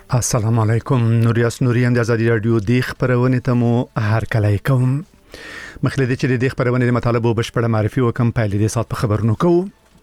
السلام علیکم. نوریاس نوریم د ازادي رادیو د خبرونه ته مو هرکلی کوم. مخلدي چې د خبرونه د مطالبه بشپړه معرفي وکم پایلې د سات په خبرونو کوو.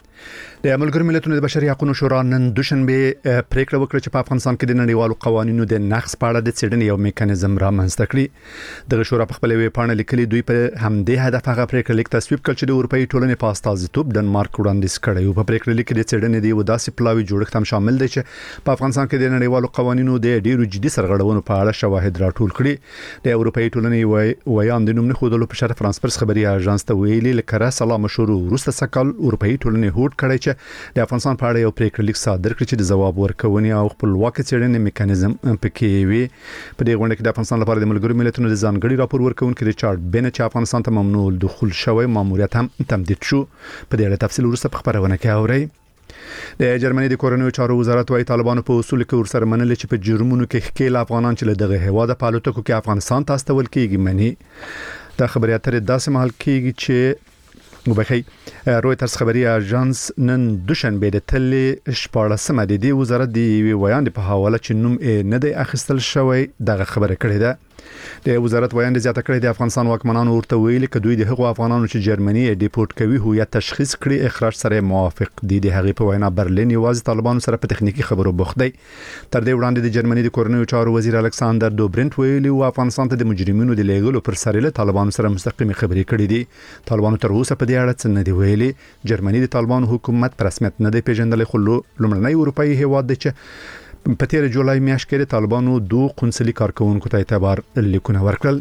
د ملګرو ملتونو د بشري حقوقو شورا نن دوشنبه پریکړه وکړه چې په افغانستان کې د نړیوالو قوانینو د نقض په اړه د څېړنې یو میکانیزم رامنځته کړي. د شورا په خپل ویبپاڼه لیکلي دوی په همدې هدف هغه پریکړه لیک تصویب کړ چې د اروپאי ټولنې په استازیتوب ډنمارک وړاندیز کړی. په پریکړه لیک کې د څېړنې د وداسي پلاوي جوړښت هم شامل دی چې په افغانستان کې د نړیوالو قوانینو د ډیرو جدي سرغړونو په اړه شواهد راټول کړي. د اروپאי ټولنې ویان د نوم نه خودلو په شرط فرانس خبري اژانس ته ویلي لکه سلام شروع وروسته سکل اروپאי ټولنې هوډ کړی چې د افغانستان په اړه یو پریکړه لیک صادر کړي چې د ځواب ورکونې او خپلواک څېړنې میکانیزم پکې وي. په دې غونډه کې د افغانستان لپاره د ملګرو ملتونو د ځانګړي راپور ورکونکي ریچارډ بن چې افغانستان ته ممنوع دخول شوی ماموریت هم تمدید شو. په دې اړه تفصیل وروسته په خبرونه کې اورئ. د جرمني د کورنیو چارو وزارت وايي طالبانو په اصول کې ورسره منل چې په جرمونو کې ښکیل افغانان چې له دغه هواده په الوتکو کې افغانستان ته استول کېږي مني. دا خبري اترې داسې مهال کېږي چې وبخي رويټرز خبري اژانس نن دوشنبه د تلې 14 د دې وزارت دی ویان په حواله چې نوم نه دی اخیستل شوی دغه خبره کړې ده. د وزارت ویان زیاته کړې د افغانستان واکمنانو ورته ویلي چې دوی د هغو افغانانو چې جرمني ډیپورت کوي هویت تشخیص کړي اخراج سره موافق دي. د هغې په وینا برلین یوازې طالبانو سره په تخنیکی خبرو بوخت دی. تر دې وړاندې د جرمني د کورنیو چارو وزیر الکساندر دوبرنت ویلي او افغانستان ته د مجرمینو د لیږلو پر سر له طالبانو سره مستقیمه خبرې کړې دي. طالبانو تر اوسه په دې اړه څه نه دی ویلي. جرمني د طالبانو حکومت پر رسمیت نه دی پیژندل خو لومړنی اروپאי هیواد دی چې په 13 جولای میاشت کې طالبانو 2 قونسلي کارکونکو ته اعتبار لیکونه ورکړل.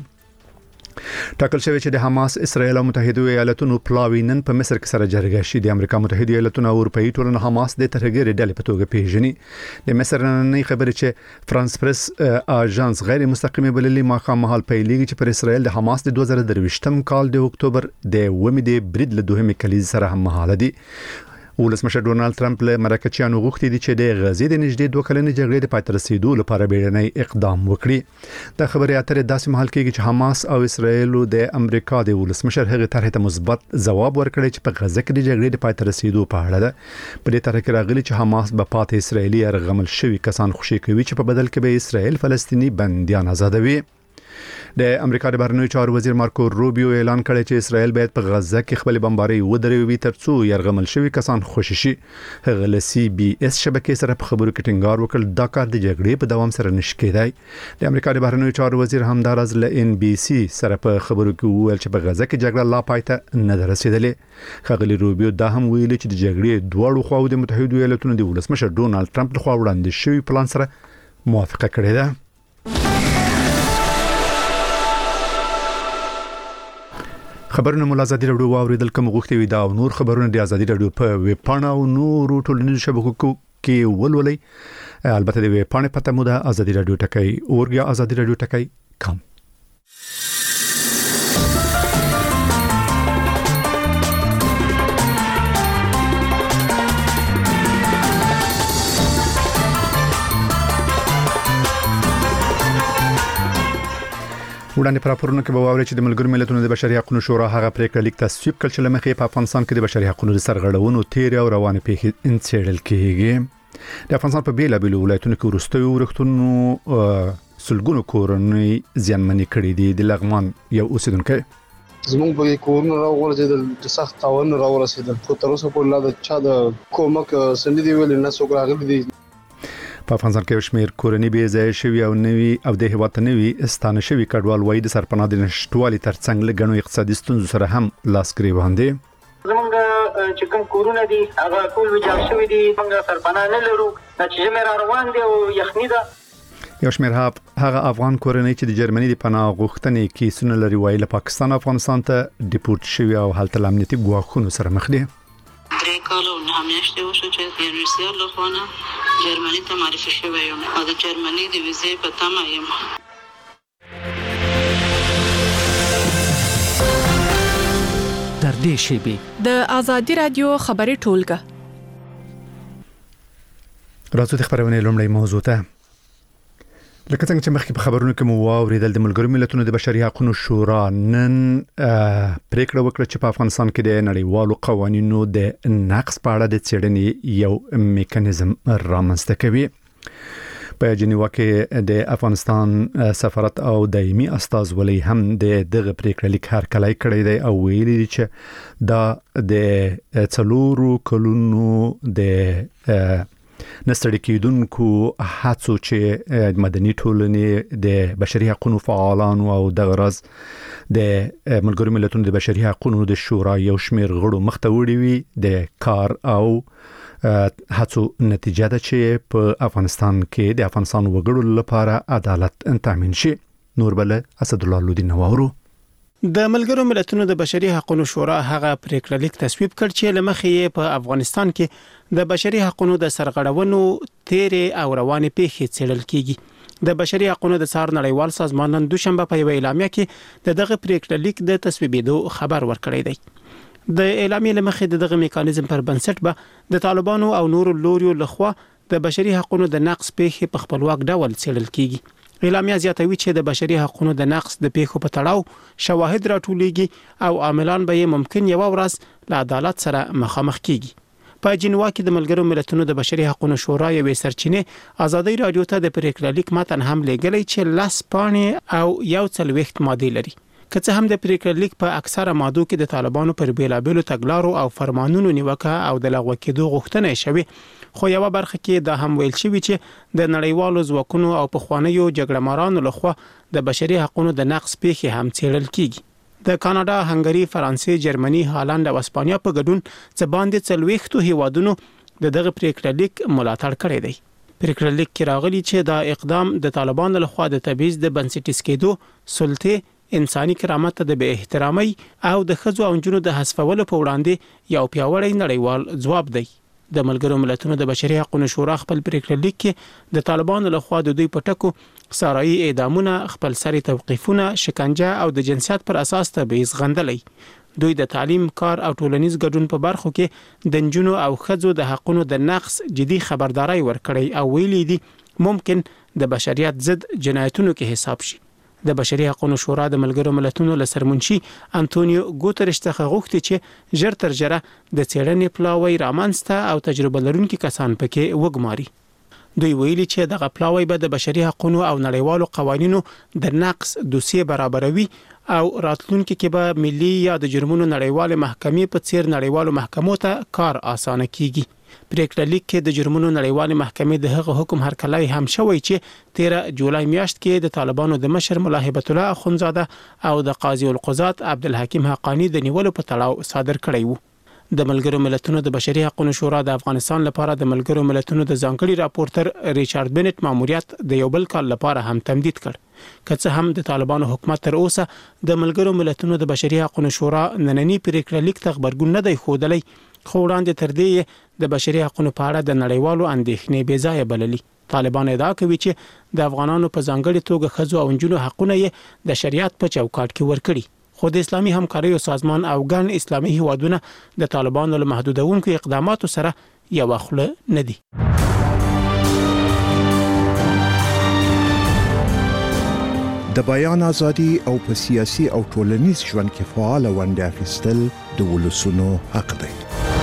ټاکل شوی چې د حماس اسرائیل او متحده ایالاتونو پلاوی نن په مصر کې سره جرګه شي. د امریکا متحده ایالاتونو او اروپאי ټولنه حماس د ترهګر ډلې په توګه پیژني. د مصر نن خبره چې فرانس پریس اژانس غیر مستقیمه بللي مخامل پیلېږي چې پر اسرائیل د حماس د 2023م کال د اکتوبر د ومې د برید له دوهمه کلیز سره هم مهاله دي. ولسمشر ډونالد ټرمپ له مرکچیانو غوښتي دي چې د غزې د نږدې 2 کلنې جګړې د پای ته رسیدو لپاره بیړنی اقدام وکړي. د خبري اترې داسې مهال کېږي چې حماس او اسرائیل د امریکا د ولسمشر هغه طرح ته مثبت ځواب ورکړي چې په غزه کې د جګړې د پای ته رسیدو په اړه ده. په دې طرح کې راغلي چې حماس به پاتې اسرائیلي ارغمل شوی کسان خوشي کوي چې په بدل کې به اسرائیل فلسطینی بنديان آزادوي. د امریکا د بهرنیو چارو وزیر مارکو روبیو اعلان کړی چې اسرائیل باید په غزه کې خپل بمباري ودروي ترڅو يرغمل شوی کسان خوشي شي. هغه ل سی بي اس شبکې سره په خبرو کې ټینګار وکړ دا کار د جګړې په دوام سره نشي کېدای. د امریکا د بهرنیو چارو وزیر همدارز ل ان بي سي سره په خبرو کې وویل چې په غزه کې جګړه لا پایته نه رسیدلې. خغلی روبیو دا هم ویلي چې د جګړې دواړو خواو د متحده ایالاتونو د ولسمشر ډونالد ټرمپ لخوا وړاندې شوی پلان سره موافقه کړې ده. خبرونه مول ازادي رادیو واوریدل کوم غوښتي وي دا او نور خبرونه د ازادي رادیو په ویب پاڼه او نور ټولنیزو شبکو کې ولولئ. البته د ویب پاڼې پته مو ده ازادي رادیو ټکای اورګیا ازادي رادیو ټکای کام. وړاندې پر راپورونو کې به واوري چې د ملګرو ملتونو د بشري حقوقو شورا هغه پریکړه لیک تصویب کړ چې لمخې په افغانستان کې د بشري حقوقو د سرغړونو تیر او روانه پیښې انڅېړل کېږي. د افغانستان په بیلابېلو ولایتونو کې ورستوي ورښتونو سلګونو کورنۍ زیانمنې کړې دي. د لغمان یو اوسیدونکو زموږ په کورونو راورسېدل د سخت تاوان راورسېدل خو تر اوسه پورې لا د چا د کومک سندې دی ویل نه څوک راغلي دي. په افغانستان کې شمیر کورنۍ به ځای شوی او نوي او د هیواد نوي استانه شوی کډوال وای د سرپناه د نشټوالي ترڅنګ له غنو اقتصادي ستونزو سره هم لاس گریوان دي. زمونږ چې کوم کورونه دي هغه ټول ویجاړ شوی دي. موږ سرپناه نه لرو چې زموږ روان دي او یخني ده. یو شمیر هغه افغان کورنۍ چې د جرمني د پناه غوښتنې کیسونه لري وای له پاکستان افغانستان ته ډیپورت شوی او هلته امنیتي ګواښونو سره مخ دي. درې کال او نه میاشتې وشو چې د یونیورسيټي له خوا جرمني ته معرفي شوی یم او د جرمني د ویزې په تمه یم. در دې شیبه د ازادي رادیو خبري ټولګه راځو د خبرونه لومړی موضوع ته. لکه څنګه چې مخکې په خبرونو کې مو واوریدل د ملګرو ملتونو د بشري حقوقو شورا نن پریکړه وکړه چې په افغانستان کې د نړیوالو قوانینو د نقض په اړه د څېړنې یو میکانیزم رامنځته کوي. په جنیوا کې د افغانستان سفارت او دایمي استازولي هم د دغه پریکړه لیک هرکلی کړی دی او ویلي دي چې دا د څلورو کلونو د نستړي کېدونکو هڅو چې مدني ټولنې د بشري حقوقو فعالانو او د غرض د ملګرو ملتونو د بشري حقوقو د شورا یو شمېر غړو مخته وړي وي د کار او هڅو نتیجه ده چې په افغانستان کې د افغانستان وګړو لپاره عدالت تامین شي. نور بل اسد الله لودي نوورو د ملګرو ملتونو د بشري حقوقو شورا هغه پریکړه لیک تصویب کړ چې لمخې په افغانستان کې د بشري حقوقو د سرغړونو تیرې او روانې پیښې څېړل کیږي. د بشري حقوقو د څار نړیوال سازمان نن دوشنبه په یو اعلامیه کې دغه پریکړه لیک د تصویبېدو خبر ورکړی دی. د اعلامیه لمخې دغه میکانیزم پر بنسټ به د طالبانو او نورو لوريو لخوا د بشري حقوقو د نقض پیښې په خپلواک ډول څېړل کیږي. اعلامیه زیاتوي چې د بشري حقوقو د نقض د پیښو په تړاو شواهد راټولېږي او عاملان به ممکن یو ورځ له عدالت سره مخامخ کیږي. په جنیوا کې د ملګرو ملتونو د بشري حقوقو شورا یوې سرچینې ازادي رادیو ته د پریکړه لیک متن هم لېږلی چې لاس پاڼې او یو څلوېښت ماده لري. که څه هم د پریکړه لیک په اکثره مادو کې د طالبانو پر بیلابېلو تګلارو او فرمانونو نیوکه او د لغوه کېدو غوښتنه شوې، خو یو برخه کې دا هم ویل شوی چې د نړیوالو ځواکونو او پخوانیو جګړهمارانو لخوا د بشري حقوقو د نقض پیښې هم څېړل کیږي. د کاناډا، هنګري، فرانسې، جرمني، هالند او اسپانیا په ګډون څه باندې 40 هیوادونو دغه پریکړه لیک ملاتړ کړی دی. پریکړه لیک کې راغلي چې دا اقدام د طالبانو لخوا د تبعیض د بنسټیز کېدو، سلطه، انساني کرامت ته د بې احترامۍ او د ښځو او نجونو د حذفولو په وړاندې یو پیاوړی نړیوال ځواب دی. د ملګرو ملتونو د بشري حقوقو شورا خپل پریکړه لیک کې د طالبانو لخوا د دوی په ټکو سارایي اعدامونه، خپل سری توقیفونه، شکنجه او د جنسیت پر اساس تبعیض غندلی. دوی د تعلیم، کار او ټولنیز ګډون په برخو کې د نجونو او ښځو د حقوقو د نقض جدي خبرداري ورکړي او ویلي دي ممکن د بشریت ضد جنایتونو کې حساب شي. د بشري حقوقو شورا د ملګرو ملتونو له سرمنشي انټونیو ګوتریش څخه غوښتي چې ژر تر ژره د څېړنې پلاوی رامنځته او تجربه لرونکي کسان پکې وګماري. دوی ویلي چې دغه پلاوی به د بشري حقوقو او نړیوالو قوانینو د نقض دوسیه برابروي او راتلونکي کې به ملي یا د جرمونو نړیوال محکمې په څیر نړیوالو محکمو ته کار اسانه کیږي. پریکړه لیک کې د جرمونو نړیوال محکمې د هغه حکم هرکلی هم شوی چې 13 جولای میاشت کې د طالبانو د مشر ملا هیبت الله اخونزاده او د قاضي القضات عبدالحکیم حقانی د نیولو په تړاو صادر کړی وو. د ملګرو ملتونو د بشري حقوقو شورا د افغانستان لپاره د ملګرو ملتونو د ځانګړي راپورټر ریچارډ بنټ ماموریت د یو بل کال لپاره هم تمدید کړ. که څه هم د طالبانو حکومت تر اوسه د ملګرو ملتونو د بشري حقوقو شورا نننی پریکړه لیک ته خبرګون نه دی ښودلی، خو وړاندې تر دې د بشري حقوقو په اړه د نړیوالو اندېښنې بې ځایه بللي. طالبان ادعا کوي چې د افغانانو په ځانګړي توګه ښځو او نجونو حقونه یې د شریعت په چوکاټ کې ورکړي، خو د اسلامي همکاریو سازمان او ګڼ اسلامي هیوادونه د طالبانو له محدودونکو اقداماتو سره یو خوله نه دي. د بیان ازادي او په سیاسي او ټولنیز ژوند کې فعال ونډه اخیستل د ولسونو حق دی.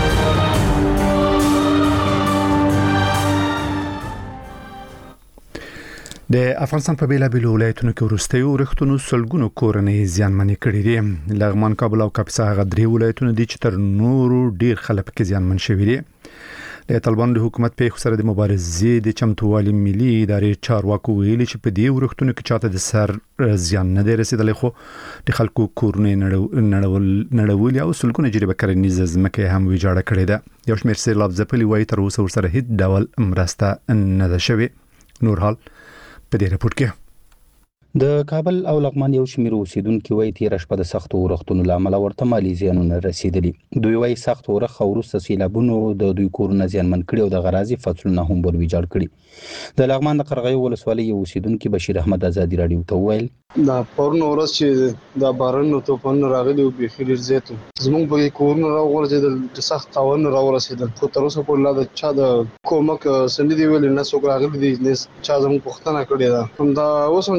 د افغانستان په بیلابېلو ولایتونو کې وروستیو ورښتونو سلګونو کورنۍ زیانمنې کړې دي. لغمان، کابل او کاپیسا هغه درې ولایتونه دي چې تر نورو ډیر خلک پکې زیانمن شوي دي. د طالبانو د حکومت په سره د مبارزې د چمتووالي ملي ادارې چارواکو ویلي چې په دې ورښتونو کې چاته د سر زیان نه دی رسیدلی، خو د خلکو کورنۍ نړولي او سلګونه جریبه کرنیزه ځمکه هم ویجاړه کړې ده. یو شمېر سیلاب ځپلي وایي تر اوسه ورسره هیڅ ډول مرسته نه ده شوې. نور حال په دې رپورټ کې د کابل او لغمان یو شمېر اوسیدونکو وایي تیر شپه د سختو ورښتونو له امله ورته مالي زیانونه رسیدلي. دوی وایي سخت ورښت وروسته سیلابونو د دوی کورونه زیانمن کړي او د غرازي فصلونه هم ور ویجاړ کړي. د لغمان د قرغیو ولسوالۍ یو اوسیدونکي بشیر احمد ازادي رادیو ته وویل دا پرون ورځ چې د باران او طوفان راغلي او بيخي ډېر زیات زموږ په کورونه راغورځېدل، د سخت تاوان راورسېدل، خو تر اوسه پورې لا د چا د کومک سندې دی ویل نه څوک راغلي دي، نه چا زموږ پوښتنه کړې ده. همدا اوس هم چې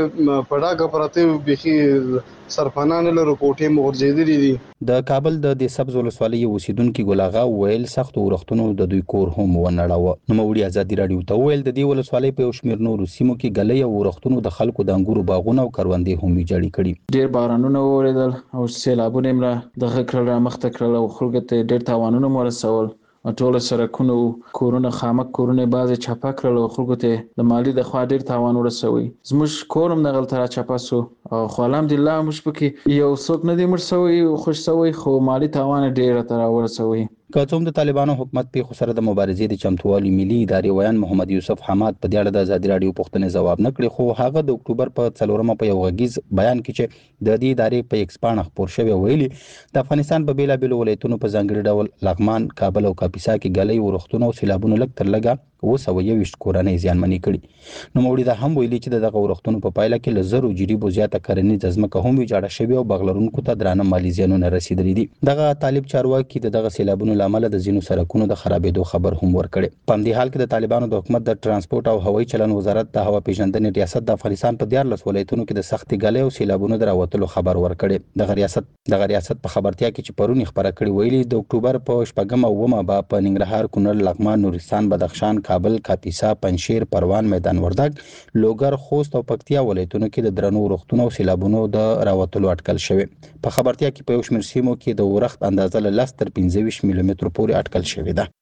پړاګه پراته بيخي سرپنان له کوټې مورځېدلې دي. د کابل د سبز ولسوالۍ اوسیدونکو ګلاغا ویل سخت ورښتونو د دوی کور هم ونړاوه. نوموړي ازادي رادیو ته ویل د دې ولسوالۍ په شمیر نورو سیمو کې غلې او ورښتونو د خلکو د انګورو باغونه او کروندې هم ویجاړې کړي. ډېر بارانونه وریدل او سیلابونه هم د غکړه مخته کړل او خلکو ته ډېر تاوانونه ورسول. ټول سرکونو کورونه خامک کورونه بعضی چاپا کړل او خلکو ته د مالی د خوا ډیر تاوان ورسوي. زموږ کورم نغل تر چاپا سو او خو الحمدلله موږ پکې یو څوک نه دی مرسوي خوش سوي خو مالی تاوان ډیر تر ورسوي. کاتوم د طالبانو حکومت په سره د مبارزې د چمتووالي ملي ادارې ویان محمد یوسف حماد په دې اړه د ازادي رادیو پوښتنې ځواب نه کړی خو هغه د اکتوبر په 4 په یو غږیز بیان کې چې د دې ادارې په ایکس پاڼه خبر شوی ویلي د افغانستان په بیلابیلو ولایتونو په ځانګړي ډول لغمان، کابل او کاپیسا کې غلې ورښتونه او سیلابونه لږ تر لږه 221 کورنۍ زیانمنې کړي. نوموړي دا هم ویلي چې دغه ورښتونو په پایله کې له زرو جریبو زیاته کرنیزه ځمکه هم ویجاړه شوې او بغلرونکو ته درانه مالي زیانونه رسیدلي دي. دغه طالب چارواکي دغه سیلابونو لامل د ځینو سرکونو د خرابېدو خبر هم ورکړي. په همدې حال کې د طالبانو د حکومت د ترانسپورت او هوایي چلن وزارت د هوا پیژندنې ریاست د افغانستان په 14 ولایتونو کې د سختي غلې او سیلابونو دراوتلو خبر ورکړي. دغه ریاست په خبرتیا کې چې پرونی خبره کړې ویلي د اکتوبر په 4 او 9 په ننګرهار، کونړ، لغمان، نورستان، بدخشان، کابل، کاپیسا، پنجشیر، پروان، میدان وردګ، لوګر، خوست او پکتیا ولایتونو کې د درنو ورښتونو او سیلابونو د راوتلو اټکل شوی. په خبرتیا کې په یو شمېر سیمو کې د ورښت اندازه له 10 تر 25 ملي متر پورې اټکل شوی ده.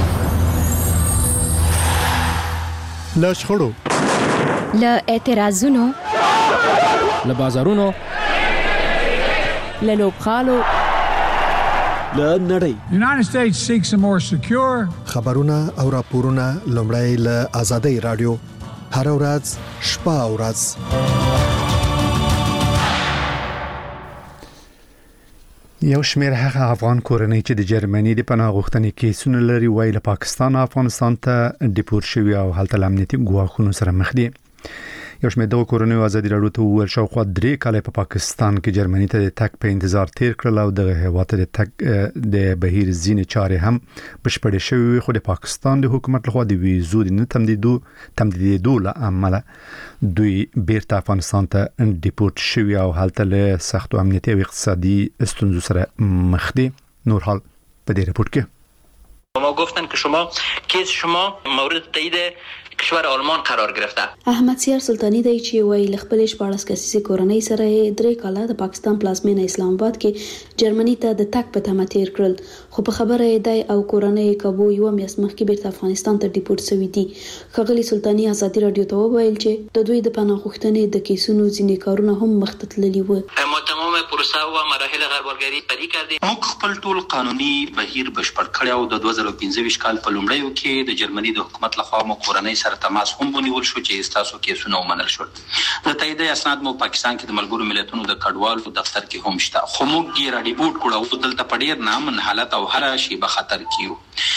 له شخړو، له اعتراضونو، له بازارونو، له لوبغالو، له نړۍ. United States seeks a more secure. خبرونه او راپورونه لومړی له آزادۍ رادیو هر ورځ شپه او ورځ. یو شمېر هغه افغان کورنۍ چې د جرمني د پناه غوښتنې کیسونه لري وایي له پاکستان او افغانستان ته ډیپورت شوي او هلته له امنیتي ګواښونو سره مخ دي. یو شمېر دغه کورنۍ ازادي رادیو ته وویل شاوخوا 3 کاله په پاکستان کې جرمني ته د تګ په انتظار تیر کړل او دغه هیواد د تګ د بهیر ځینې چارې هم بشپړې شوې خو د پاکستان د حکومت لخوا د ویزو د نه تمدیدېدو له امله دوی بیرته افغانستان ته ډیپورت شوي او هلته له سختو امنیتي او اقتصادي ستونزو سره مخ دي. نور حال په دې رپورت کې ما گفتن که کیس شما مورد تایید کشور آلمان قرار گرفته. احمد سیار سلطانی دی چې وایي ل خپل 14 کسیزه کورنۍ سره 3 کاله د پاکستان پلازمینه اسلام آباد کې جرمني ته د تک په تمه تیر کړل خو په خبره دی او کورنۍ کابو یو میاشت مخکې بیرته افغانستان ته ډیپورت شوی دي. خغلی سلطانی ازادي رادیو ته وویل چې د دوی د پناه غوښتنې د کیسونو ځینې کارونه هم مخته تللي وو. ما تمام پروسه او مراحل غربالګری پرې کړې. موږ خپل ټول قانوني بهیر بشپړ کړی او د 2015 کال په لومړیو کې د جرمني د حکومت لخوا مو کورنۍ سره تماس هم ونیول شو چې تاسو کیسونه ومنل شول. د تایید اسناد مو پاکستان کې د ملګرو ملتونو د کډوالو دفتر کې هم شته خو موږ یې را ډیپورت کړو او دلته په ډیر نامن حالت او هر شی به خطر کیو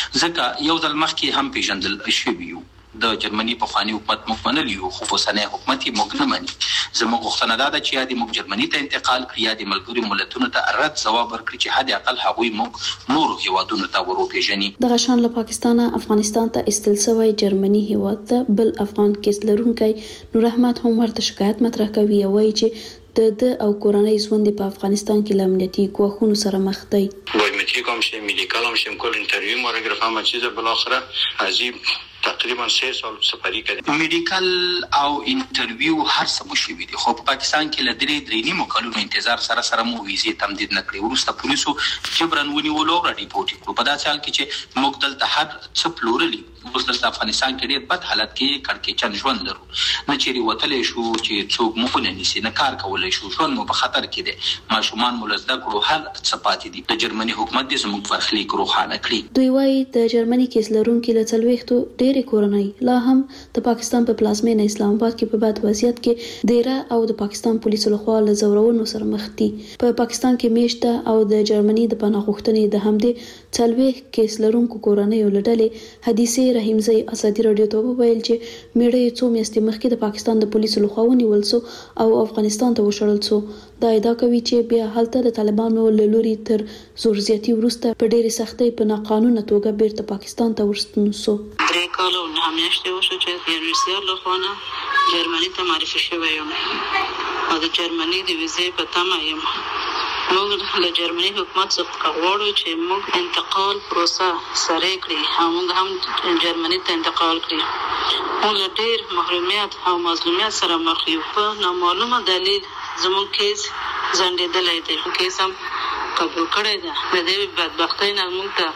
ځکه یو ځل مخکې هم پیژندل شوی یو. د جرمني په خواني حکومت موږ منل یو خو اوسنۍ حکومت یې موږ نه مني. زموږ غوښتنه ده چې یا د موږ جرمني ته انتقال کړي یا د ملګرو ملتونو ته رد ځواب ورکړي چې حد اقل هغوی موږ نور هیوادونو ته وروپیژني. دغه شان له پاکستان افغانستان ته استل شوی جرمني هیواد ته بل افغان کیس لرونکي نور احمد هم ورته شکایت مطرح کوي او وایي چې د او کورنۍ ژوند په افغانستان کې لامنیتي ګواښونو سره مخ دی. بایومتریک هم شیم، میډیکال هم شیم، کل انټرویو ما را گرفت، همه چیز بالاخره عجیب تقریبا 3 سال سپری کړی. میډیکل او انټرویو هر څه مو شوي دي خو په پاکستان کې له 3 کلونو انتظار سره مو ویزې تمدید نه کړې. وروسته پولیسو جبرن ونیولو او ډیپورت کړو. په داسې حال کې چې موږ دلته هر څه پلورلي اوس دلته افغانستان کې ډېر بد حالت کې کړکېچن ژوند لرو. نه چیرې وتلی شو چې څوک مو ونه نیسي، نه کار کولی شو، ژوند مو په خطر کې دی. ماشومان مو له زده کړو هر څه پاتې دي. د جرمني حکومت دې زموږ برخلیک روښانه کړي. دوی وایي د جرمني کیس لرونکي له 40 ډېرې کورنۍ لا هم د پاکستان په پلازمینه اسلام آباد کې په بد وضعیت کې دیره او د پاکستان پولیسو لخوا له زورونو سره مخ دي. په پاکستان کې میشته او د جرمني د پناه غوښتنې د همدې 40 کیس لرونکو کورنۍ ولډلې حدیثه رحیمزی ازادي رادیو ته وویل چې میړه څو میاشتې مخکې د پاکستان د پولیسو لخوا ونیول شو او افغانستان ته وشړل شو. دا ادعا کوي چې بیا هلته د طالبانو له لوري تر زور زیاتی وروسته په ډېرې سختۍ په ناقانونه توګه بیرته پاکستان ته ورستون شو. 3 کاله و 9 میاشتې وشو چې د یونیورسيټي له خوا جرمني ته معرفي شوی یم او د جرمني د ویزې په تمه یم. موږ له جرمني حکومت څخه غواړو چې موږ انتقال پروسه سره کړي او موږ هم جرمني ته انتقال کړي. موږ ډېر محرومیت او مظلومیت سره مخ یو. په نامعلومه دلیل زموږ کیس ځنډېدلی دی. کیس هم قبول کړی ده. د دې بدبختۍ نه موږ ته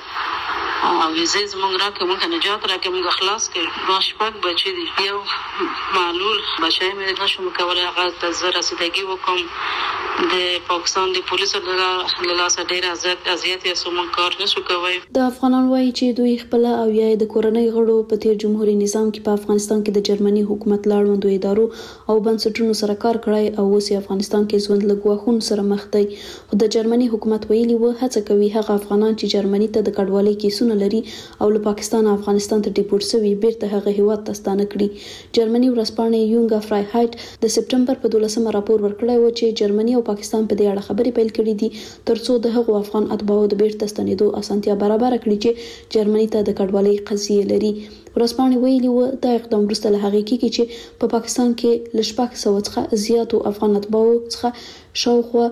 ویزې زموږ راکړه، موږ ته نجات راکړه، موږ خلاص کړ. ما 6 بچي دي. یو معلول بچی مې نشم کولی هغه ته زه رسیدګي وکړم. د پاکستان د پولیسو له لاسه ډېر اذیت یې موږ کار نشو کوی. د افغانان وایي چې دوی خپل او یا د کورنۍ غړو په تیر جمهوریت نظام کې په افغانستان کې د جرمني حکومت لاړوندو ادارو او بنسټونو سره کار کړی او اوس افغانستان کې ژوند له ګواښونو سره مخ دی. خو د جرمني حکومت ویلي و هڅه کوي هغه افغانان چې جرمني ته د کډوالۍ کیسونه لري او له پاکستان او افغانستان ته ډیپورټ شوي بیرته هغه هیواد ته ستانه کړي. جرمني ورځپاڼې یونګا فرایهایټ د سپټمبر په 12 راپور ورکړی و چې جرمني او پاکستان په دې اړه خبرې پیل کړې دي ترڅو د هغو افغان اتباعو د بیرته ستنېدو اسانتیا برابر کړي چې جرمني ته د کډوالۍ قضیه لري. ورځپاڼې ویلي و دا اقدام وروسته له هغې کېږي چې په پاکستان کې له 600 څخه زیاتو افغان اتباعو څخه شاوخوا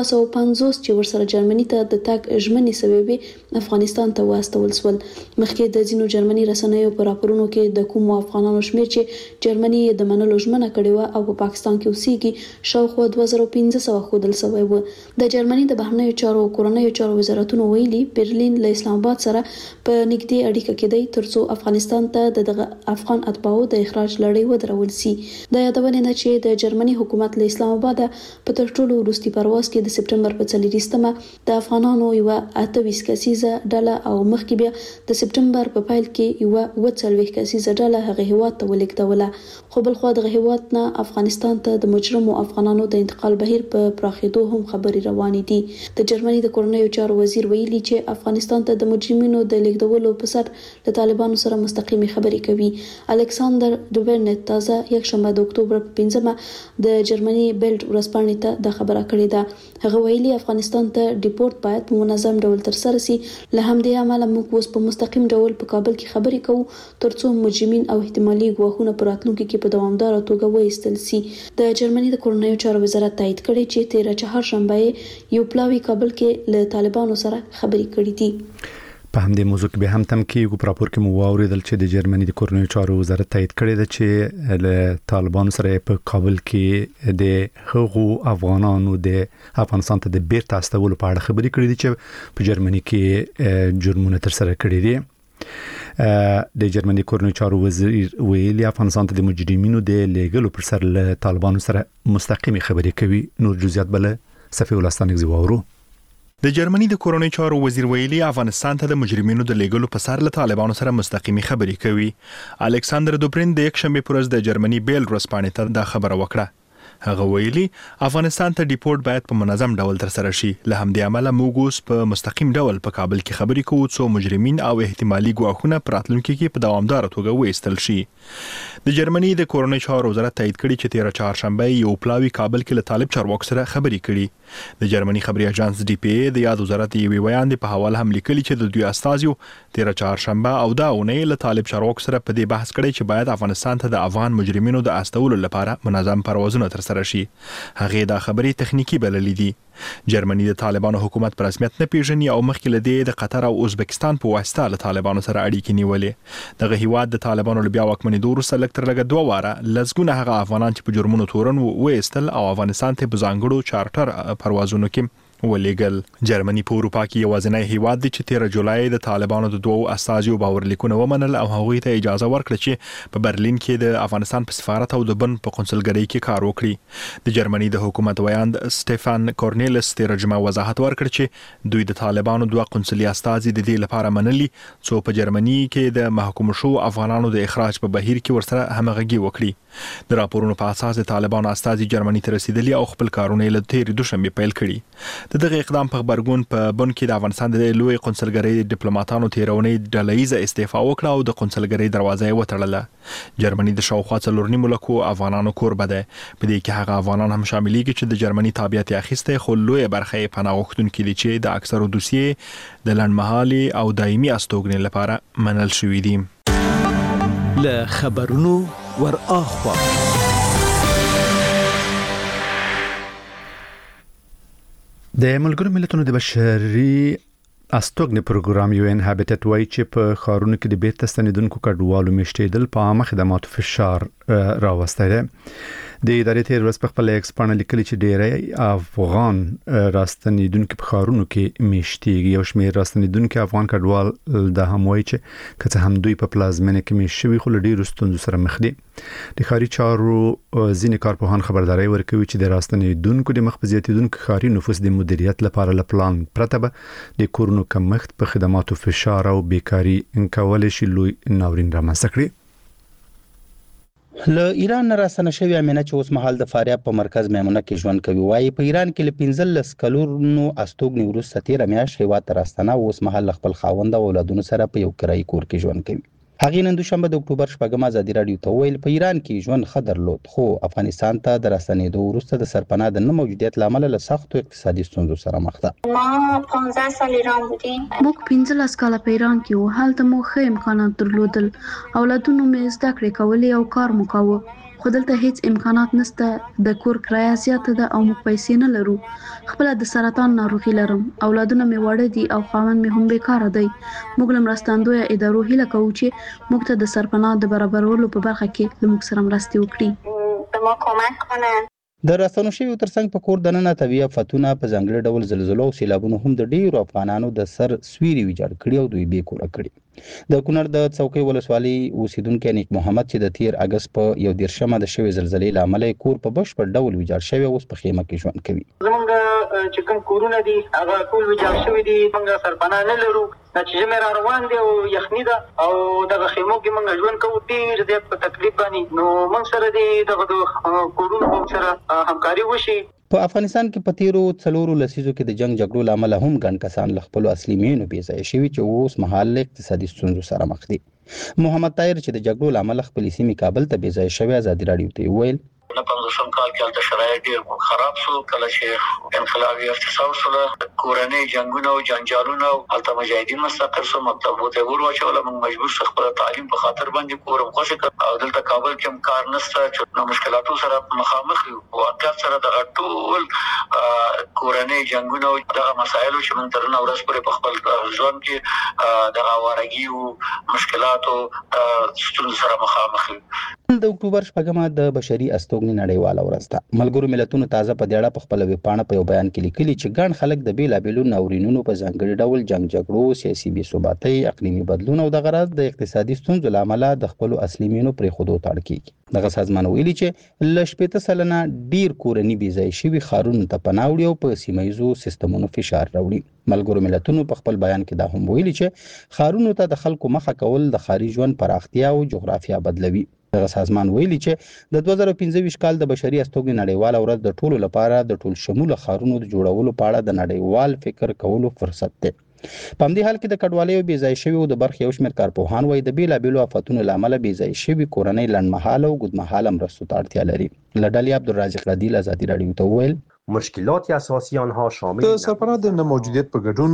250 چې ورسره جرمني ته د تګ ژمنې سوي افغانستان ته واستول شول. مخکې د ځینو جرمني رسنیو په راپورونو کې د کومو افغانانو شمیر چې جرمني د منلو ژمنه کړې و او په پاکستان کې اوسېږي شاوخوا 2500 ښودل شوی و. د جرمني د بهرنیو چارو او کورنیو چارو وزارتونو ویلي برلین له اسلام آباد سره په نږدې اړیکه کې دی ترڅو افغانستان ته د افغان اتباعو د اخراج لړۍ ودرول شي. د یادونې نه چې د جرمني حکومت له اسلام آباد په تر ټولو وروستي پرواز کې د سپټمبر په 4 د افغانانو یو 28 کسیزه ډله او مخکې بیا د سپټمبر په پایل کې یو 40 کسیزه ډله هغه هیواد ته ولیږدوله. خو بل خو د هیواد نه افغانستان ته د مجرمو افغانانو د انتقال بهیر په پراخېدو هم خبري روانې دي. د جرمني د کورنیو چارو وزیر ویلي چې افغانستان ته د مجرمینو د لیږدولو په سر د طالبانو سره مستقیمي خبرې کوي. الکساندر دوبرنټ تازه یکشنبه د اکتوبر په 5 د جرمني بیلډ ورځپاڼې ته د خبره کړې ده. هغه ویلي افغانستان ته ډیپورټ باید په منظم ډول ترسره شي. له همدې امله موږ اوس په مستقیم ډول په کابل کې خبرې کوو ترڅو مجرمین او احتمالي ګواښونه په راتلونکي کې په دوامداره توګه وایستل شي. د جرمني د کورنیو چارو وزارت تایید کړی چې 13 چهارشنبه یو پلاوی کابل کې له طالبانو سره خبرې کړې دي. په همدې موضوع کې به هم تم کېږو. په راپور کې مو واوریدل چې د جرمني د کورنیو چارو وزارت تایید کړی دی چې له طالبانو سره په کابل کې د هغو افغانانو د افغانستان ته د بیرته استولو په اړه خبرې کړې دي چې په جرمني کې جرمونه ترسره کړي دي. د جرمني کورنیو چارو وزیر ویلي افغانستان ته د مجرمینو د لیږلو پر سر له طالبانو سره مستقیمي خبرې کوي. نور جزئیات بل صفي ولستانګ زیواورو. د جرمني د کورنیو چارو وزیر ویلي افغانستان ته د مجرمینو د لیږلو په سر له طالبانو سره مستقیمي خبرې کوي. الکساندر دوبرین د یکشنبه پر ورځ د جرمني بیل ورځپاڼې ته دا خبره وکړه. هغه ویلي افغانستان ته ډیپورټ باید په منظم ډول ترسره شي. له همدې امله موږ اوس په مستقیم ډول په کابل کې خبرې کوو څو مجرمین او احتمالي ګواښونه په راتلونکي کې په دوامداره توګه وایستل شي. د جرمني د کورنیو چارو وزارت تایید کړي چې 13 چهارشنبه یو پلاوی کابل کې له طالب چارواکو سره خبرې کړي. د جرمني خبري اژانس ډي پی ای د یاد وزارت یوې بیان په حواله هم لیکلي چې د دوی استازیو 13 چهارشنبه او دا اونۍ له طالب چارواکو سره په دې بحث کړي چې باید افغانستان ته د افغان مجرمینو د استولو لپاره منظم پروازونه ترسره شي. هغه دا خبري تخنیکی بللې دي. جرمني د طالبانو حکومت په رسمیت نه پیژني او مخکې له دې د قطر او ازبکستان په واسطه له طالبانو سره اړیکې نیولې. دغه هیواد د طالبانو له بیا واکمنېدو وروسته لږ تر لږه 2 واره لزګونه هغه افغانان چې په جرمونو تورن وایستل او افغانستان ته په ځانګړو چارټر پروازونو کې ولېګل. جرمني په اروپا کې یوازینی هیواد دی چې 13 جولای د طالبانو د 2 استازیو باورلیکونه ومنل او هغوی ته اجازه ورکړه چې په برلین کې د افغانستان په سفارت او د بن په قونسلګرۍ کې کار وکړي. د جرمني د حکومت ویاند سټيفان کورنیلس 13 جمعه وضاحت ورکړ چې دوی د طالبانو 2 قونسلي استازي د دې لپاره منلي څو په جرمني کې د محکوم شو افغانانو د اخراج په بهیر کې ورسره همغږي وکړي. د راپورونو په اساس د طالبانو استازي جرمني ته رسیدلي او خپل کارونه له 13 دوشنبه پیل کړي. دغه اقدام په خبرګون په بن کې د افغانستان د لوی قونسلګرۍ ډیپلوماټانو تیرونې ډله‌ایزه استعفا وکړه او د قونسلګرۍ دروازه یې وتړله. جرمني د شاوخوا 4 ملکو افغانانو کوربه ده. په دې کې هغه افغانان هم شاملېږي چې د جرمني تابعیت اخیسته خو لوی برخه یې پناه غوښتونکي دي چې د اکثرو دوسیې د لنډمهالي او دایمي استوګنې لپاره منل شوې دي. له خبرونو ور اخوا د ملګرو ملتونو د بشري استوګنې پروګرام یو ان هابټټ وای چې په خارونو کې د بیرته ستنیدونکو کډوالو میشتېدل په عامه خدماتو فشار راوستی دی. د ادارې تیر ورځ په خپل ایکس باندې لیکلي چې ډېری افغان راستنیدونکو په خارونو کې میشتېږي. یو شمېر راستنیدونکو افغان کډوال د هم وای چې کله هم دوی په پلازمینه کې میشوي خو ډېر ستونزو سره مخ دي. د خاري چارو ځینې کارپوهان خبرداري ورکوي چې د راستنیدونکو د مخ په زیاتیدونکو خاري نفوس د مدیریت لپاره له پلان پرته به د کورونو کمښت په خدماتو فشار او بیکاری کولای شي لوی ناورین رامنځته کړي. له ایران نه راستنه شوی امینه چې اوس مهال د فاریاب په مرکز میمونه کې ژوند کوي وایي په ایران کې له 15 کلونو استوګنې وروسته 13 میاشتې هیواد ته راستنه اوس مهال خپل خاوند او اولادونو سره په یو کرایي کور کې ژوند کوي. هغه نن دوشنبه د اکتوبر 8 ازادي رادیو ته ویل په ایران کې ژوند خطر لود خو افغانستان ته د راستنېدو وروسته د سرپناه د نه موجودیت لامل له سختو اقتصادي ستونزو سره مخ ده. ما 15 سال ایران بودیم. موږ 15 کاله په ایران کې وو. هلته مو ښه امکانات درلودل. اولادونو مې زده کړې کولې او کار مو کاوه. خو دلته هیڅ امکانات نشته. د کور کرایه زیاته ده او موږ پیسې نه لرو. خپل د سرطان ناروغي لرم. اولادونه مې واړه دي او خاوند مې هم بیکاره دی. موږ له مرستندوی ادارو هیله کوو چې موږ ته د سرپناه د برابرولو په برخه کې له موږ سره مرسته وکړي. به ما کمک کنن. د راستنو شویو ترڅنګ په کور دننه طبیعي آفتونه په ځانګړي ډول زلزلو او سیلابونو هم د ډیرو افغانانو د سر سویری ویجاړ کړي او دوی بې کوره کړي. د کونړ د څوکۍ ولسوالۍ اوسیدونکو نیک محمد چې د 13 اگست په 11مه د شوی زلزلې لامل کور په بشپړ ډول ویجاړ شوی اوس په خیمه کې ژوند کوي. زمونږ چې کوم کورونه دي هغه ټول ویجاړ شوي دي. موږ سرپناه نه لرو. چې ژمی روان دی او یخني ده او دغه خیمو کې موږ ژوند کوو ډېر زیات په تکلیف باندې. نو موږ سره دي دغه کورونو هم سره همکاري وشي. په افغانستان کې په تیرو 4 لسیزو کې د جنگ جګړو لامل هم ګڼ کسان له خپل اصلي مینو بې ځای شوي چې اوس مهال اقتصادي ستونزو سره مخ دي. محمد طاهر چې د جګړو لامل خپل سیمې کابل ته بې ځای شوی ازادي رادیو ته ویل په 15 کال کې د شرایط ډېر خراب شو. کله چې انقلابي اقتصاد سره کورنۍ جنگونه او جنجالونه او الته مجاهدین مستقر شو مطلب وته ورواچول موږ مجبور شو خپل تعلیم په خاطر باندې کورم خوشی کړ او دلته کابل کې هم کار نشته چې نو مشکلاتو سره مخامخ یو او اکثر سره د ټول کورنۍ جنگونه او دغه مسایل چې موږ تر نن ورځ پورې په خپل ژوند کې د غوارګي او مشکلاتو ستونزو سره مخامخ یو. د اکتوبر 8 د بشري استوګنې نړیواله ورځ ده. ملګرو ملتونو تازه په دیړه په خپل ویبپاڼه په یو بیان کې لیکلي چې ګڼ خلک د بیلابیلو ناورینونو په ځانګړي ډول جنگ جګړو، سیاسي بې ثباتۍ، اقلیمي بدلون او د غرض د اقتصادي ستونزو لامل د خپل اصلي مینو پرې خودو تاړ کیږي. دغه سازمان ویلي چې ل 80 سلنه ډیر کورنۍ بې ځای شوي خارونو ته پناه وړي او په سیمایزو سیستمونو فشار راوړي. ملګرو ملتونو په خپل بیان کې دا هم ویلي چې خارونو ته د خلکو مخه کول د خاري ژوند پراختیا او جغرافیا بدلوي. دغه سازمان ویلي چې د 2015 کال د بشري استوګنې نړیواله ورځ د ټولو لپاره د ټول شموله خارونو د جوړولو په اړه د نړیوال فکر کولو فرصت دی. په همدې حال کې د کډوالۍ او بې ځای شویو د برخې یو شمېر کارپوهان وایي د بیلابیلو آفتونو له امله بې ځای شوي کورنۍ لنډمهاله او اوږدمهاله مرستو ته اړتیا لري. له ډلې عبدالرازق رادیل ازادي رادیو ته وویل مشکلات اساسی آنها شامل د سرپناه د نه موجودیت په ګډون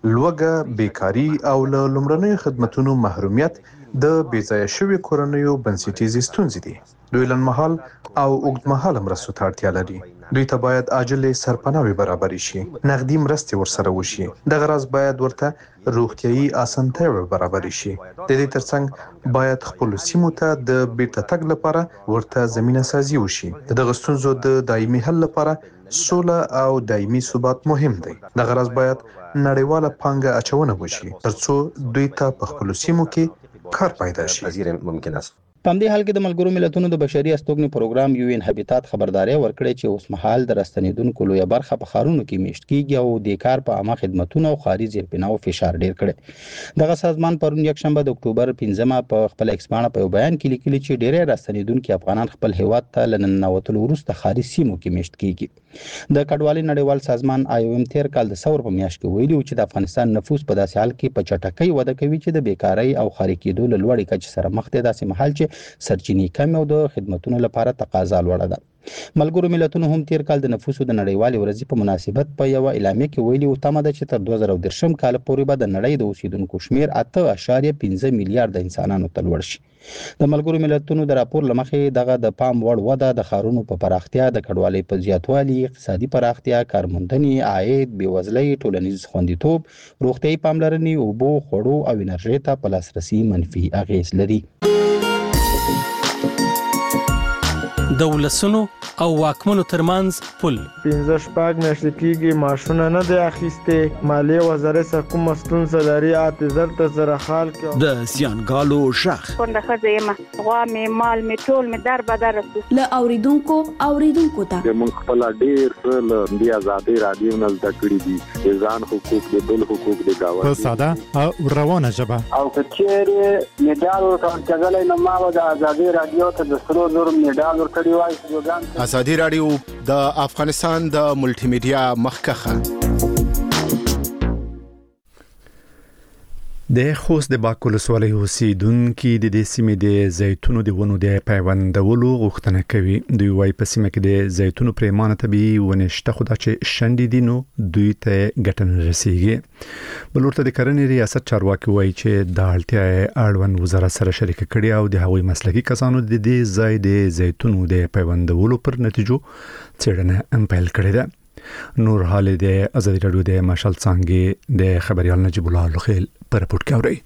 لوږه، بیکاری او له لومړنیو خدماتو محرومیت د بې ځای شوي کورنیو بنسټیزې ستونزې دي. دوی لنډمهال او اوږدمهاله مرستو ته اړتیا لري. دوی ته باید عاجل سرپناوي برابرې شي، نقدي مرستې ورسره وشي. دغه راز باید ورته روغتیايي اسانتیاوې برابرې شي. د دې ترڅنګ باید خپل سیمو ته د بیرته تګ لپاره ورته زمینه سازي وشي. دغه ستونزو د دایمي حل لپاره سوله او دایمي ثبات مهم دی. دغه راز باید نړیواله پانګه اچونه وشي ترڅو دوی ته په خپل سیمو کې کار پیدا شي. ممکن است په همدې حال کې د ملګرو ملتونو د بشري استوګنې پروګرام یو ان هابټات خبرداري ورکړې چې اوس مهال د راستنیدونکو لویه برخه په خارونو کې میشت کیږي او د کار په عامه خدماتو او خاري زیربناو فشار ډیر کړي. دغه سازمان پرون یکشنبه د اکتوبر 15 په خپل ایکس باندې په بیان کې لیکلي چې ډیری راستنیدونکو افغانان خپل هیواد ته لننوتل وروسته خاري سیمو کې میشت کیږي. د کډوالۍ نړیوال سازمان IOM تیر کال د ثور په میاشت کې ویلي چې د افغانستان نفوس په داسې حال کې په چټکۍ وده کوي چې د بیکاری او خاري کېدو له لوړې کچې سره مخ دی. داسې مهال چې سرچینې کم او د خدماتو لپاره تقاضا لوړه ده. ملګرو ملتونو هم تیر کال د نفوسو د نړیوالې ورځې په مناسبت په یو اعلامیه کې ویلي و تمه ده چې تر 2030 کال پورې به د نړۍ د اوسیدونکو شمیر 8.5 میلیارډ انسانانو ته لوړ شي. د ملګرو ملتونو د راپور لمخې دغه د پام وړ وده د ښارونو په پراختیا، د کډوالۍ په زیاتوالي، اقتصادي پراختیا، کارموندنې، عاید، بېوزلۍ، ټولنیز خوندیتوب، روغتیايي پاملرنې، اوبو، خوړو او انرژۍ ته په لاسرسي منفي اغېز لري. د ولسونو او واکمنو ترمنځ پل 15 میاشتې کېږي ماشونه نه دی اخیستې. مالیې وزارت سره کومه ستونزه لري اعتذار ته سره حال کې د زیانګالو شخ څنګه ښځه یم غوا مې مال مې ټول مې در بدر له اوریدونکو ته موږ خپل ډېر څه له دې ازادي رادیو نه زده کړي دي، ځان حقوق دي، بل حقوق دي گاوه په ساده او روانه ژبه. او کچېره میډال ورکړل نو ما د ازادي رادیو ته د سرو زر میډال ورکړی وای. ازادي رادیو د افغانستان د ملټي میډیا مخکخه. د خوست د باک ولسوالۍ اوسیدونکو د دې سیمې د زیتونو د ونو د پیوندولو غوښتنه کوي. دوی وايي په سیمه کې د زیتونو پرېمانه طبيعي ونې شته، خو دا چې شنډې دي نو دوی ته ګټه نه رسیږي. بل ورته د کرنې ریاست چارواکي وايي چې د اړتیا اړوند وزارت سره شریک کړي او د هغوی مسلکي کسانو د دې ځای د زیتونو د پیوندولو پر نتیجو څېړنه پیل کړې ده. نور حال د ازادي رادیو د مشال څنګه د خبريال نجیب الله لخیل پر رپورت کوي.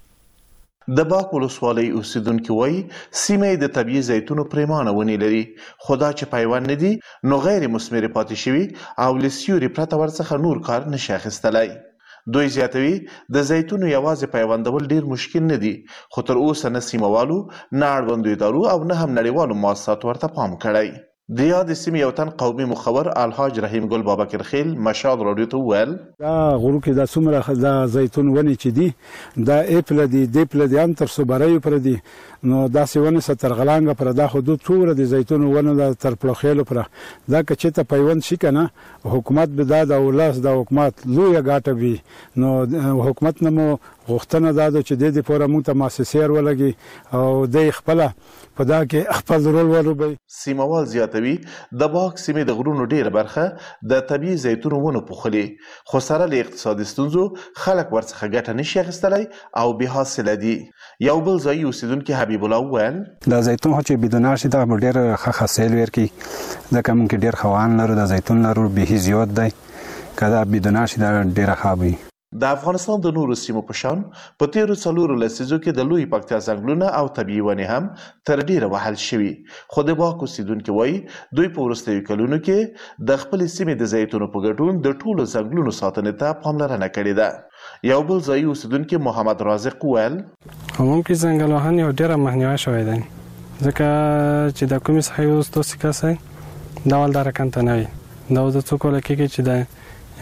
د باک ولسوالۍ اوسیدونکو وایي سیمه د طبيعي زیتونو پرېمانه ونې لري، خدا چې پیوند نه دي نو غیر مثمر پاتې شوی او لسیوري پرته ورڅخه نور کار نشي اخیستلای. دوی زیاتوي د زیتونو یوازې پیوندول ډیر مشکل نه دي، خو تر اوسه نه سیموالو، نه اړوندو ادارو او نه هم نړیوالو مؤسساتو ورته پام کړی. د یاد سیمې یو تن قومي مخبر الحاج رحیم ګل بابکر خیل مشال رادیو ته ویل دا غرو کې د څومره د زیتون ونې چې دي دا اپل دي د ان تر صبرای پر دي نو دا سیونه ستر غلانګه پر دا حدود څوره د زیتون ونه د تر پلوخېلو پر دا کچې ته پیوند شي کنه حکومت به دا ولس د حکومت لوی غاټه وي نو حکومت نمو غوښتنه دا چې د دې پوره مونږ ته مؤسسیر ولګي او د خپل په دا کې خپل رول ولوبي. سیموال زیاتوي د باک سیمې د غرونو ډیره برخه د طبيعي زیتونو ونه پوخلي، خو سره له اقتصادي ستونزو خلک ورڅخه ګټه نشي اخیستلای او به حاصل دي. یو بل ځای اوسیدونکو حبیب الله وویل د زیتون چې بدون شي دا ډیر ښه حاصل ورکي، دا کوم کې ډیر خوان لرو د زیتون لرو به زیات دی کدا بدون شي دا ډیر ښه. د افغانستان د نورو سیمو په شان په تیرو څلورو لسیزو کې د لوی پکتیا ځنګلونه او طبيعي ونې هم تر ډیره وهل شوي، خو د باک اوسیدونکو وایي دوی په وروستیو کلونو کې د خپل سیمې د زیتونو په ګډون د ټولو ځنګلونو ساتنې ته پاملرنه کړې ده. یو بل ځای اوسیدونکو محمد رازق ویل ممکن ځنګل وهنې او ډیره مخنیوي شوی دی ځکه چې د کومې څخه یو ستاسو کسه دا ول درکان ته نه وي دا د څوک لکه چې د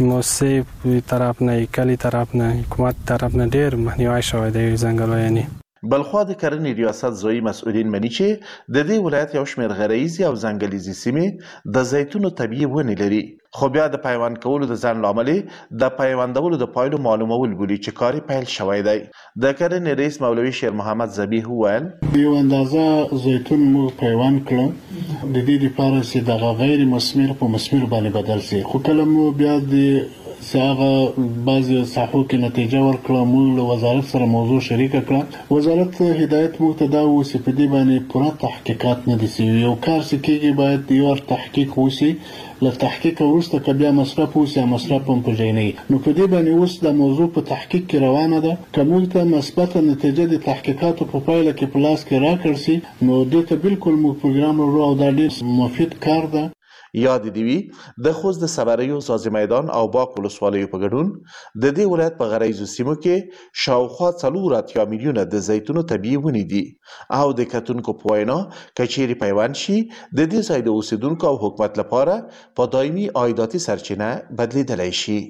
موسسې طرف نه کلی طرف نه حکومت طرف نه ډیر مخنیوي شوی دی ځنګلوي. بلخوا د کرنې ریاست ځایي مسؤلین مني چې د دې ولایت یو شمېر غرایزي او ځنګلیزي سیمې د زیتونو طبيعي ونې لري، خو بیا د پیوند کولو د ځنډ له امله د پیوندولو د پایلو معلومول بولي چې کار پیل شوی دی. د کرنې رئیس مولوي شیر محمد ذبیح وویل یو اندازه زیتون مو پیوند کړو د دې لپاره چې د غیر مثمر په مثمر باندې بدل شي، خو کله مو بیا د هغه بعضی ساحو کې نتیجه ورکړه موږ له وزارت سره موضوع شریک کړه. وزارت هدایت موږ ته دا و چې په دې باندې پوره تحقیقات نه دي شوي، یو کار چې کېږي باید یو تحقیق وشي، له تحقیق وروسته که بیا مصرف وشي مصرف هم په ځای نه وي. نو په دې باندې اوس د موضوع په تحقیق کې روانه ده، که موږ ته مثبته نتیجه د تحقیقاتو په پایله کې په لاس کې راکړل شي نو دې ته بالکل موږ پروګرام لرو او دا ډېر مفید کار ده. یاد دی وی د خوست د صبریو سازي میدان او باک ولسوالیو په ګډون د دې ولایت په غرایزو سیمو کې شاوخوا 4 میلیونه د زیتونو طبيعي ونې دي او د کتونکو په وینا کچيري پیوند شي د دې ځای د اوسیدونکو او حکومت لپاره په دایمي عایداتي سرچینه بدلیدلی شي.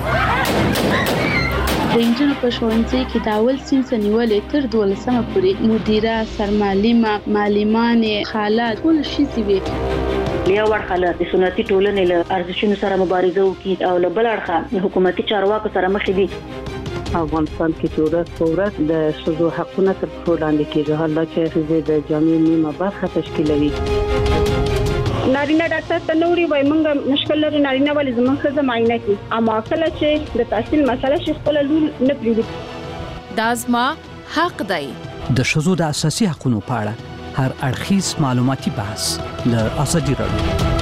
د انجنونو په ښوونځي کې د اول صنف نیولې تر 12مه پورې مدیره، سرمعلمه، معلمانې، خاله ټول شي وي. یو ورخه له سنتي ټولنې له ارزښتونو سره مبارزه وکړي او له بل اړخه حکومتي چارواکو سره مخ دي. افغانستان کې چې ورځ په ورځ د شذو حقونه تر پښو لاندې کېږي حالا چې د جامعې نیمه برخه تشکیلوي. نارینه ډاکټر ته نوري وای مونږ مشکل لري نارینه ولې زموږ ښځه معاینه کوي اما کله چې د تحصیل مسله شي خپل لور نه پریږدي. دا زما حق دی. د ښځو د اساسي حقوقو په اړه هر اړخیز معلوماتي بحث له ازادي راډیو